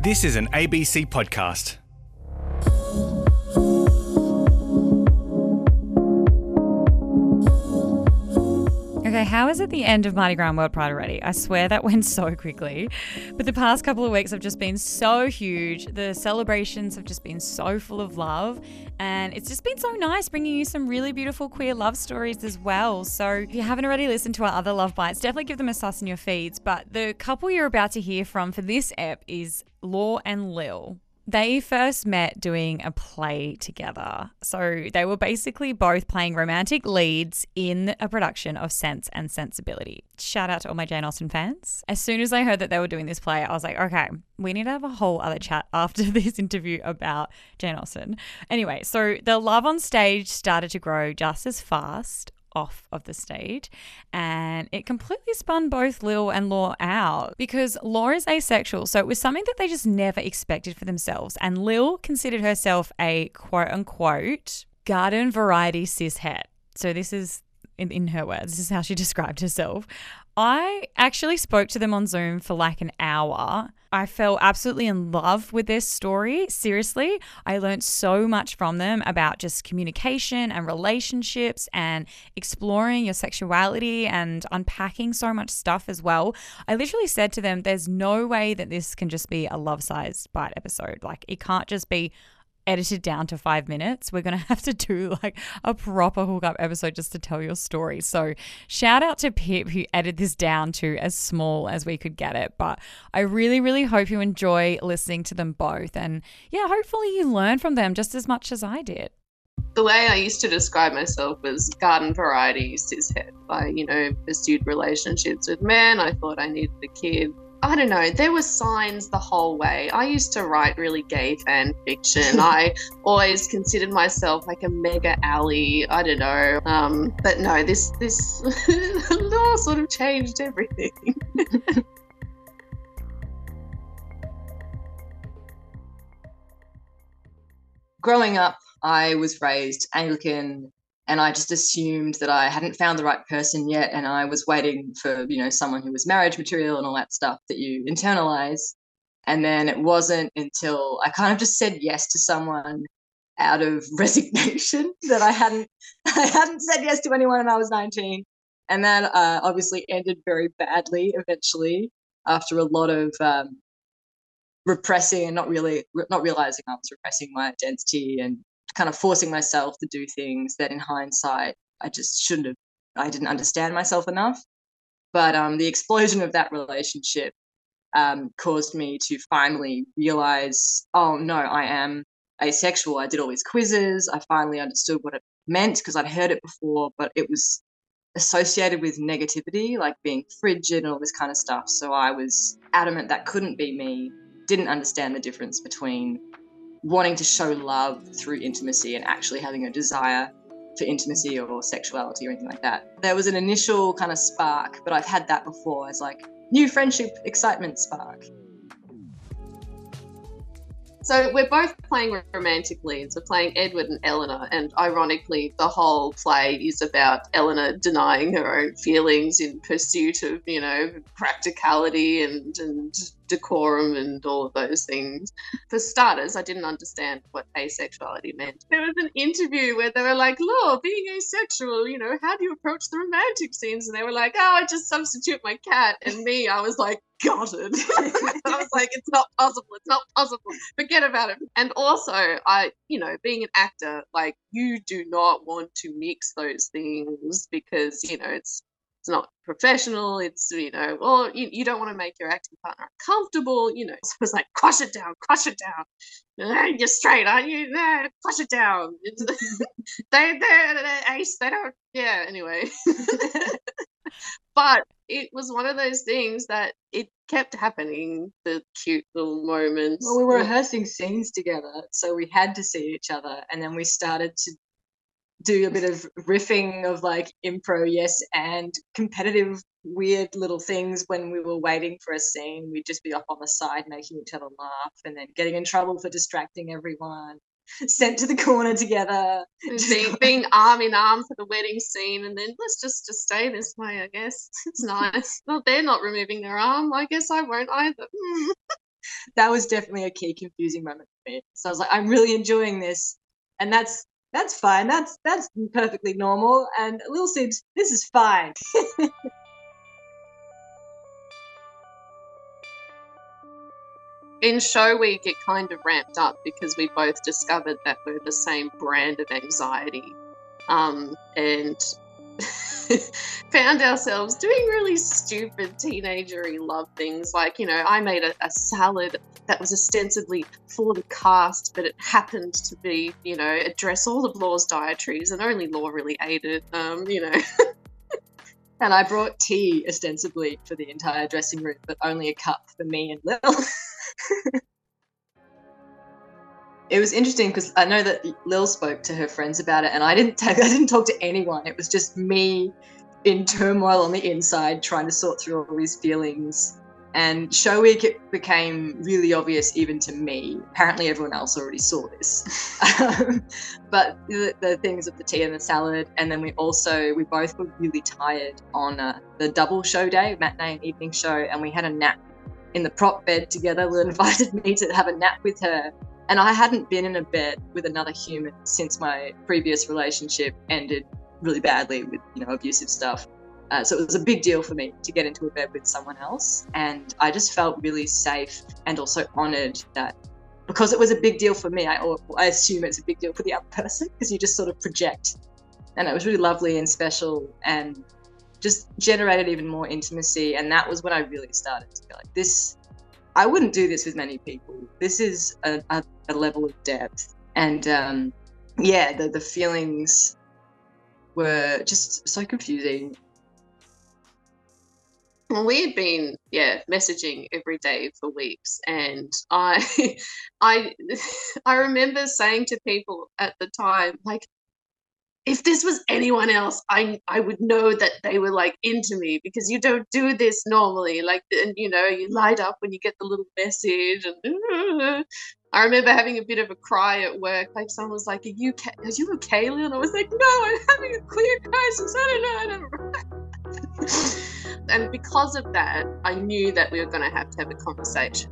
This is an ABC podcast. Okay, how is it the end of Mardi Gras and World Pride already? I swear that went so quickly. But the past couple of weeks have just been so huge. The celebrations have just been so full of love. And it's just been so nice bringing you some really beautiful queer love stories as well. So if you haven't already listened to our other Love Bites, definitely give them a sus in your feeds. But the couple you're about to hear from for this ep is Law and Lil. They first met doing a play together. So they were basically both playing romantic leads in a production of Sense and Sensibility. Shout out to all my Jane Austen fans. As soon as I heard that they were doing this play, I was like, okay, we need to have a whole other chat after this interview about Jane Austen. Anyway, so the love on stage started to grow just as fast off of the stage, and it completely spun both Lil and Law out because Law is asexual, so it was something that they just never expected for themselves, and Lil considered herself a quote-unquote garden variety cishet. So this is in her words, this is how she described herself. I actually spoke to them on Zoom for like an hour. I fell absolutely in love with their story. Seriously, I learned so much from them about just communication and relationships and exploring your sexuality and unpacking so much stuff as well. I literally said to them, there's no way that this can just be a love-sized bite episode. Like, it can't just be edited down to 5 minutes. We're going to have to do like a proper hookup episode just to tell your story. So shout out to Pip who edited this down to as small as we could get it. But I really, really hope you enjoy listening to them both. And yeah, hopefully you learn from them just as much as I did. The way I used to describe myself was garden variety cishet. I, pursued relationships with men. I thought I needed a kid. I don't know, there were signs the whole way. I used to write really gay fan fiction. I always considered myself like a mega ally. I don't know. But no, this law sort of changed everything. Growing up, I was raised Anglican, and I just assumed that I hadn't found the right person yet, and I was waiting for, someone who was marriage material and all that stuff that you internalize. And then it wasn't until I kind of just said yes to someone out of resignation that I hadn't said yes to anyone when I was 19. And that obviously ended very badly eventually after a lot of repressing and not realizing I was repressing my identity and kind of forcing myself to do things that in hindsight I just shouldn't have. I didn't understand myself enough. But the explosion of that relationship caused me to finally realize, oh no, I am asexual. I did all these quizzes. I finally understood what it meant because I'd heard it before, but it was associated with negativity, like being frigid and all this kind of stuff. So I was adamant that couldn't be me, didn't understand the difference between wanting to show love through intimacy and actually having a desire for intimacy or sexuality or anything like that. There was an initial kind of spark, but I've had that before as like new friendship, excitement spark. So we're both playing romantic leads. We're playing Edward and Eleanor, and ironically, the whole play is about Eleanor denying her own feelings in pursuit of, practicality and decorum and all of those things. For starters, I didn't understand what asexuality meant. There was an interview where they were like, "Law, being asexual, how do you approach the romantic scenes?" And they were like, "Oh, I just substitute my cat." And me, I was like, got it. I was like, it's not possible. Forget about it. And also, being an actor, like, you do not want to mix those things because, it's not professional. It's, you don't want to make your acting partner uncomfortable, So it was like, crush it down. You're straight, aren't you? Crush it down. They're ace. They don't, yeah, anyway. But it was one of those things that it kept happening, the cute little moments. Well, we were rehearsing scenes together, so we had to see each other, and then we started to do a bit of riffing of like impro, yes, and competitive weird little things when we were waiting for a scene. We'd just be off on the side making each other laugh and then getting in trouble for distracting everyone. Sent to the corner together. Being arm in arm for the wedding scene, and then let's just stay this way, I guess. It's nice. Well, they're not removing their arm. I guess I won't either. that was definitely a key confusing moment for me. So I was like, I'm really enjoying this, and that's fine. That's perfectly normal. And Lil Sibs, this is fine. In show week, it kind of ramped up because we both discovered that we're the same brand of anxiety, and found ourselves doing really stupid teenagery love things. Like, you know, I made a salad that was ostensibly for the cast, but it happened to be, you know, address all of Law's dietaries, and only Law really ate it, you know. And I brought tea ostensibly for the entire dressing room, but only a cup for me and Lil. It was interesting because I know that Lil spoke to her friends about it, and I didn't talk to anyone. It was just me in turmoil on the inside, trying to sort through all these feelings. And show week, it became really obvious even to me. Apparently everyone else already saw this. But the things of the tea and the salad, and then we both were really tired on the double show day, matinee and evening show, and we had a nap in the prop bed together. Lil invited me to have a nap with her. And I hadn't been in a bed with another human since my previous relationship ended really badly with, you know, abusive stuff. So it was a big deal for me to get into a bed with someone else. And I just felt really safe and also honoured that because it was a big deal for me, I assume it's a big deal for the other person because you just sort of project. And it was really lovely and special and just generated even more intimacy. And that was when I really started to feel like this. I wouldn't do this with many people. This is a level of depth. And the feelings were just so confusing. Well, we had been, messaging every day for weeks, and I remember saying to people at the time, like, if this was anyone else, I would know that they were like into me, because you don't do this normally. Like, and you know, you light up when you get the little message. And I remember having a bit of a cry at work. Like, someone was like, "Are you okay, Lil?" And I was like, "No, I'm having a clear crisis. I don't know." And because of that, I knew that we were going to have a conversation.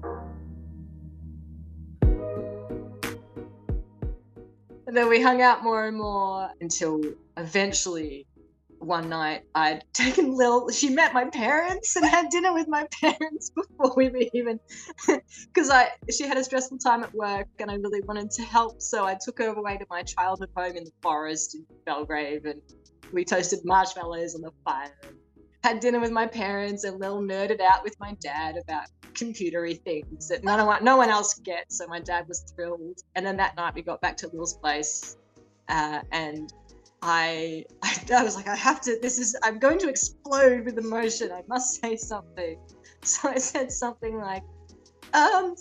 And then we hung out more and more until eventually one night I'd taken Lil, she met my parents and had dinner with my parents before we were even, because she had a stressful time at work and I really wanted to help. So I took her away to my childhood home in the forest in Belgrave, and we toasted marshmallows on the fire. Had dinner with my parents, and Lil nerded out with my dad about computery things that no one else gets. So my dad was thrilled. And then that night we got back to Lil's place, and I was like, I'm going to explode with emotion. I must say something. So I said something like, I've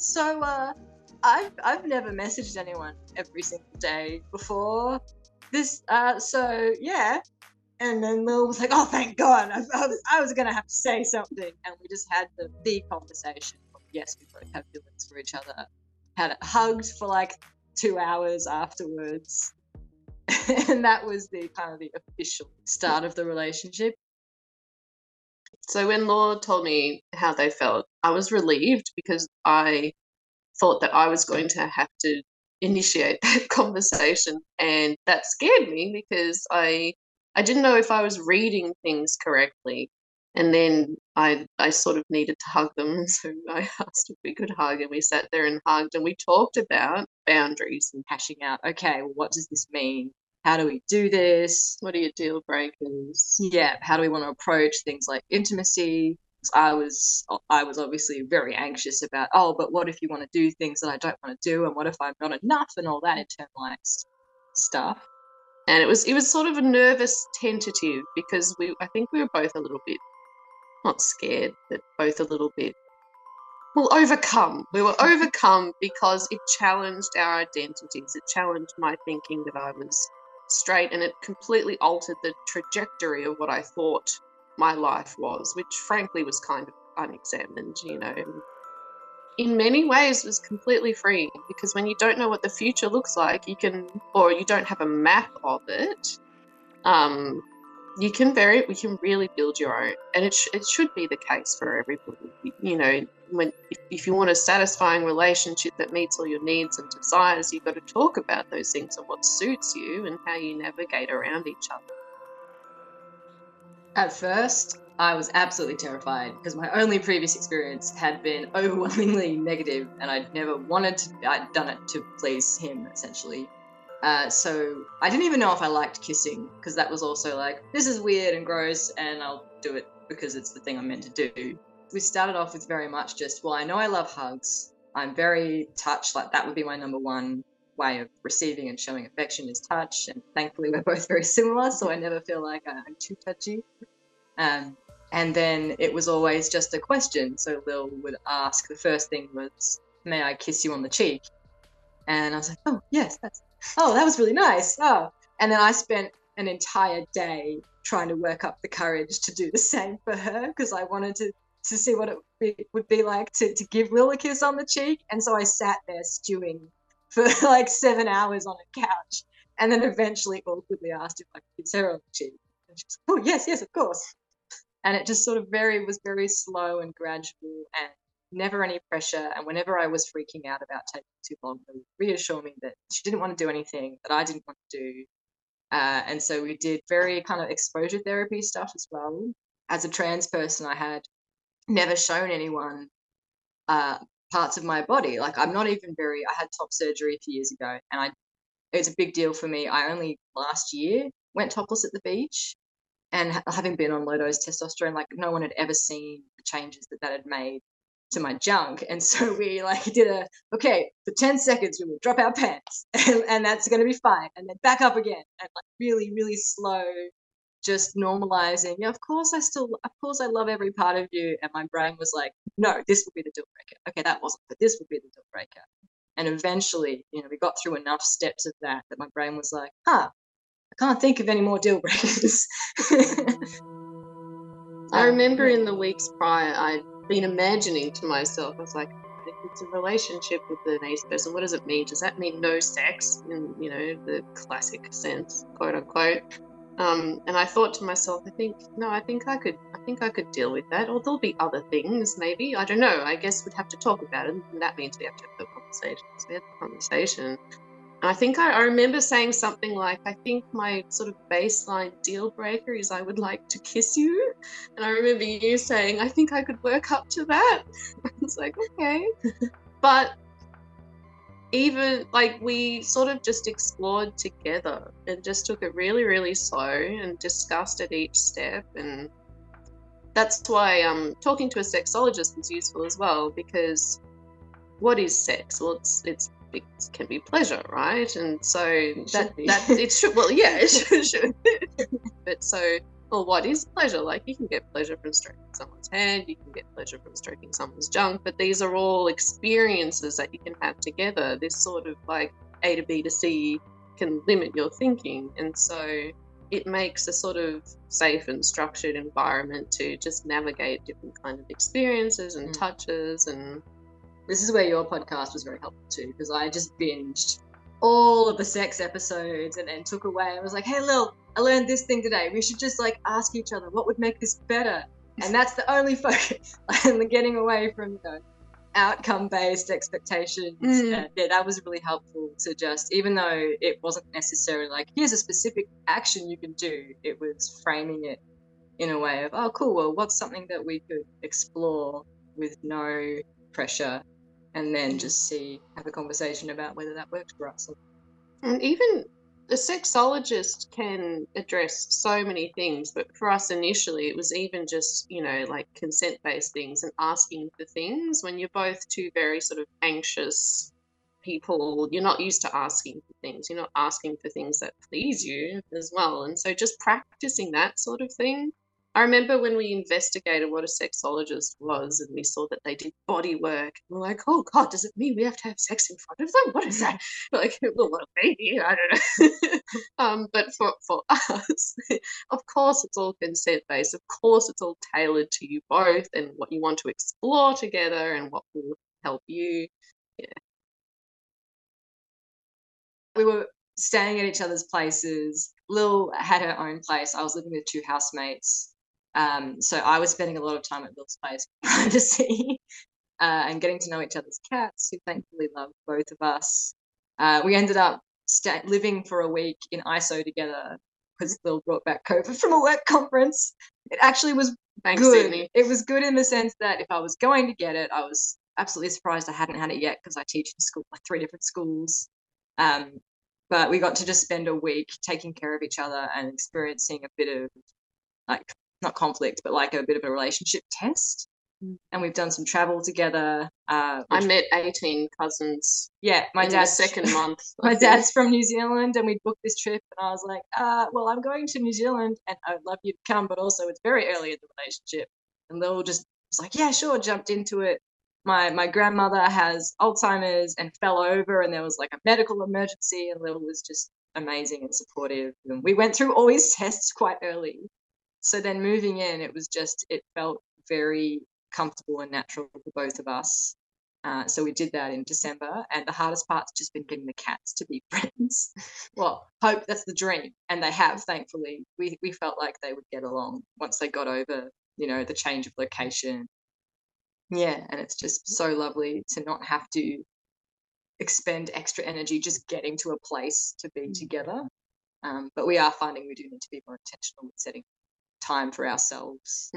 never messaged anyone every single day before this. So yeah. And then Lil was like, "Oh, thank God! I was gonna have to say something." And we just had the conversation. Yes, we both have feelings for each other. Had hugged for like 2 hours afterwards, and that was the kind of the official start of the relationship. So when Law told me how they felt, I was relieved because I thought that I was going to have to initiate that conversation, and that scared me because I didn't know if I was reading things correctly. And then I sort of needed to hug them. So I asked if we could hug, and we sat there and hugged, and we talked about boundaries and hashing out, okay, well, what does this mean? How do we do this? What are your deal breakers? Yeah, how do we want to approach things like intimacy? I was obviously very anxious about, but what if you want to do things that I don't want to do? And what if I'm not enough, and all that internalized stuff. And it was sort of a nervous tentative because I think we were both a little bit, not scared, but both a little bit, overcome. We were overcome because it challenged our identities. It challenged my thinking that I was straight, and it completely altered the trajectory of what I thought my life was, which frankly was kind of unexamined, you know. In many ways was completely free, because when you don't know what the future looks like, you don't have a map of it, we can really build your own. And it should be the case for everybody. You know, if you want a satisfying relationship that meets all your needs and desires, you've got to talk about those things and what suits you and how you navigate around each other. At first, I was absolutely terrified because my only previous experience had been overwhelmingly negative, and I'd done it to please him, essentially. So I didn't even know if I liked kissing, because that was also like, this is weird and gross, and I'll do it because it's the thing I'm meant to do. We started off with very much just, well, I know I love hugs. I'm very touched, like that would be my number one way of receiving and showing affection is touch, and thankfully we're both very similar, so I never feel like I'm too touchy. And then it was always just a question. So Lil would ask, the first thing was, may I kiss you on the cheek? And I was like, oh, yes, that was really nice. Oh. And then I spent an entire day trying to work up the courage to do the same for her, because I wanted to see what it would be like to give Lil a kiss on the cheek. And so I sat there stewing for like 7 hours on a couch, and then eventually awkwardly asked if I could kiss her on the cheek. And she's like, oh, yes, of course. And it just sort of was very slow and gradual, and never any pressure. And whenever I was freaking out about taking too long, they would reassure me that she didn't want to do anything that I didn't want to do. And so we did very kind of exposure therapy stuff as well. As a trans person, I had never shown anyone parts of my body. Like I had top surgery a few years ago, and it's a big deal for me. I only last year went topless at the beach. And having been on low dose testosterone, like no one had ever seen the changes that had made to my junk. And so we like did for 10 seconds, we will drop our pants and that's going to be fine. And then back up again, and like really, really slow, just normalizing. Yeah, of course I love every part of you. And my brain was like, no, this will be the deal breaker. Okay, that wasn't, but this will be the deal breaker. And eventually, we got through enough steps of that my brain was like, I can't think of any more deal breakers. I remember in the weeks prior, I'd been imagining to myself, I was like, if it's a relationship with an ace person, what does it mean? Does that mean no sex in, the classic sense, quote unquote? And I thought to myself, I think I could deal with that. Or there'll be other things, maybe. I don't know. I guess we'd have to talk about it. And that means we have to have the conversation. So we had the conversation. I think I remember saying something like, I think my sort of baseline deal breaker is I would like to kiss you. And I remember you saying, I think I could work up to that. I was like, okay. But even like we sort of just explored together and just took it really, really slow and discussed at each step. And that's why talking to a sexologist was useful as well, because what is sex? Well, it can be pleasure, right? And so that it should, well, yeah, it should. But so, well, what is pleasure? Like you can get pleasure from stroking someone's hand, you can get pleasure from stroking someone's junk, but these are all experiences that you can have together. This sort of like A to B to C can limit your thinking, and so it makes a sort of safe and structured environment to just navigate different kind of experiences and touches. And this is where your podcast was very helpful too, because I just binged all of the sex episodes and then took away. I was like, hey, Lil, I learned this thing today. We should just like ask each other what would make this better. And that's the only focus. And getting away from outcome-based expectations. Yeah, that was really helpful to just, even though it wasn't necessarily like, here's a specific action you can do, it was framing it in a way of, oh, cool, well, what's something that we could explore with no pressure, and then just have a conversation about whether that works for us. And even the sexologist can address so many things, but for us initially it was even just, like consent-based things and asking for things. When you're both two very sort of anxious people, you're not used to asking for things. You're not asking for things that please you as well. And so just practicing that sort of thing. I remember when we investigated what a sexologist was and we saw that they did body work. We're like, oh, God, does it mean we have to have sex in front of them? What is that? Like, well, maybe, I don't know. But for us, of course, it's all consent-based. Of course, it's all tailored to you both and what you want to explore together and what will help you. Yeah. We were staying at each other's places. Lil had her own place. I was living with two housemates. So I was spending a lot of time at Lil's place for privacy. and getting to know each other's cats, who thankfully love both of us. We ended up living for a week in ISO together because Lil brought back COVID from a work conference. It actually was Thanks, good. Sydney. It was good in the sense that if I was going to get it, I was absolutely surprised I hadn't had it yet because I teach in school, like 3 different schools. But we got to just spend a week taking care of each other and experiencing a bit of, like, not conflict, but like a bit of a relationship test. And we've done some travel together. I met 18 cousins. Yeah, my in dad's the second month. my dad's from New Zealand, and we booked this trip, and I was like, well, I'm going to New Zealand, and I'd love you to come, but also it's very early in the relationship. And Lil just was like, yeah, sure, jumped into it. My grandmother has Alzheimer's and fell over, and there was like a medical emergency, and Lil was just amazing and supportive. And we went through all these tests quite early. So then moving in, it felt very comfortable and natural for both of us. So we did that in December, and the hardest part's just been getting the cats to be friends. Well, hope that's the dream, and they have, thankfully. We felt like they would get along once they got over, the change of location. Yeah, and it's just so lovely to not have to expend extra energy just getting to a place to be together. But we are finding we do need to be more intentional with setting time for ourselves.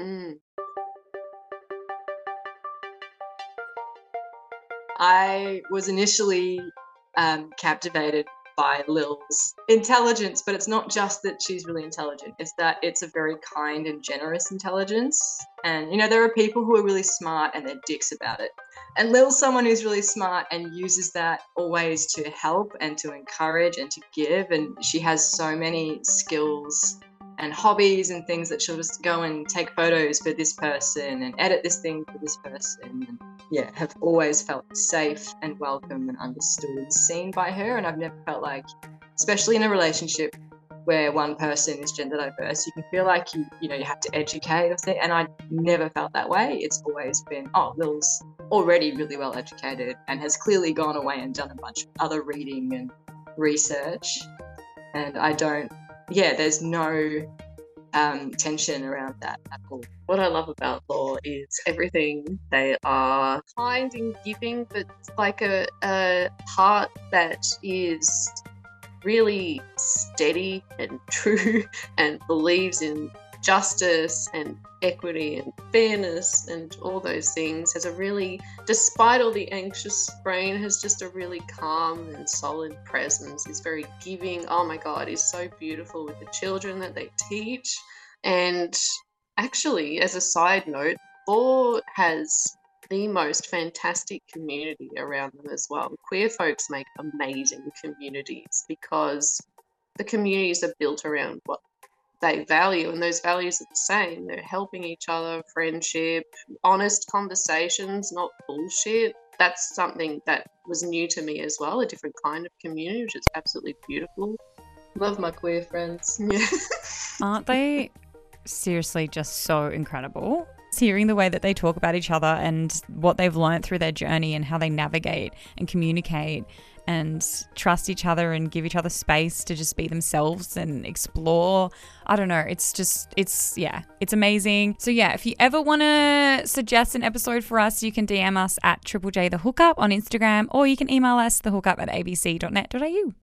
I was initially captivated by Lil's intelligence, but it's not just that she's really intelligent. It's that it's a very kind and generous intelligence. And, there are people who are really smart and they're dicks about it. And Lil's someone who's really smart and uses that always to help and to encourage and to give. And she has so many skills and hobbies and things that she'll just go and take photos for this person and edit this thing for this person. And have always felt safe and welcome and understood and seen by her. And I've never felt like, especially in a relationship where one person is gender diverse, you can feel like you have to educate or something. And I never felt that way. It's always been, Lil's already really well educated and has clearly gone away and done a bunch of other reading and research. And there's no tension around that at all. What I love about Law is everything. They are kind and giving, but like a heart that is really steady and true and believes in justice and equity and fairness and all those things. Despite all the anxious brain, has just a really calm and solid presence. Is very giving. Oh my God, is so beautiful with the children that they teach. And actually, as a side note, Law has the most fantastic community around them as well. Queer folks make amazing communities because the communities are built around what they value, and those values are the same. They're helping each other, friendship, honest conversations, not bullshit. That's something that was new to me as well, a different kind of community, which is absolutely beautiful. Love my queer friends. Yeah. Aren't they seriously just so incredible? Hearing the way that they talk about each other and what they've learned through their journey and how they navigate and communicate and trust each other and give each other space to just be themselves and explore. I don't know. It's amazing. So yeah, if you ever want to suggest an episode for us, you can DM us at Triple J The Hookup on Instagram, or you can email us thehookup@abc.net.au.